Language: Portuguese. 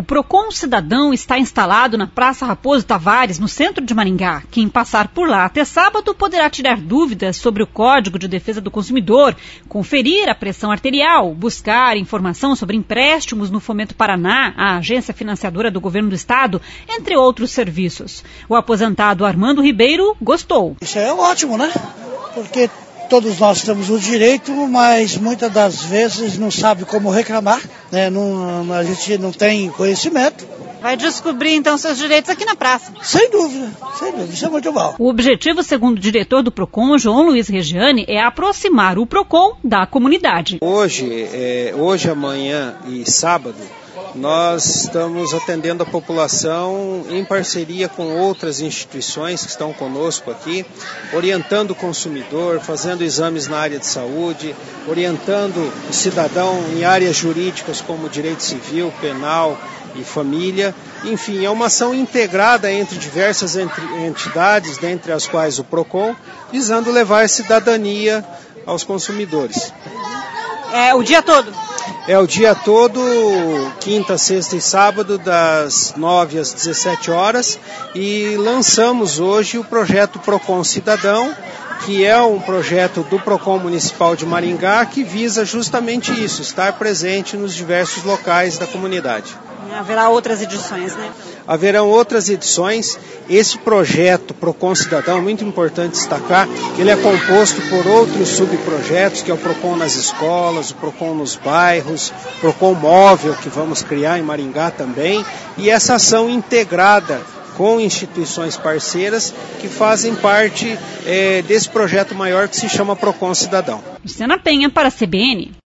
O Procon Cidadão está instalado na Praça Raposo Tavares, no centro de Maringá. Quem passar por lá até sábado poderá tirar dúvidas sobre o Código de Defesa do Consumidor, conferir a pressão arterial, buscar informação sobre empréstimos no Fomento Paraná, a agência financiadora do governo do estado, entre outros serviços. O aposentado Armando Ribeiro gostou. Isso é ótimo, né? Porque todos nós temos o direito, mas muitas das vezes não sabe como reclamar, né? A gente não tem conhecimento. Vai descobrir, então, seus direitos aqui na praça. Sem dúvida, isso é muito bom. O objetivo, segundo o diretor do Procon, João Luiz Regiane, é aproximar o Procon da comunidade. Hoje, amanhã e sábado, nós estamos atendendo a população em parceria com outras instituições que estão conosco aqui, orientando o consumidor, fazendo exames na área de saúde, orientando o cidadão em áreas jurídicas como direito civil, penal e família. Enfim, é uma ação integrada entre diversas entidades, dentre as quais o Procon, visando levar cidadania aos consumidores. É o dia todo? É o dia todo, quinta, sexta e sábado, das 9 às 17 horas, e lançamos hoje o projeto Procon Cidadão, que é um projeto do Procon Municipal de Maringá, que visa justamente isso, estar presente nos diversos locais da comunidade. Haverá outras edições, né? Haverão outras edições. Esse projeto Procon Cidadão, é muito importante destacar, que ele é composto por outros subprojetos, que é o Procon nas escolas, o Procon nos bairros, o Procon Móvel, que vamos criar em Maringá também, e essa ação integrada com instituições parceiras que fazem parte desse projeto maior que se chama Procon Cidadão. Luciana Penha para a CBN.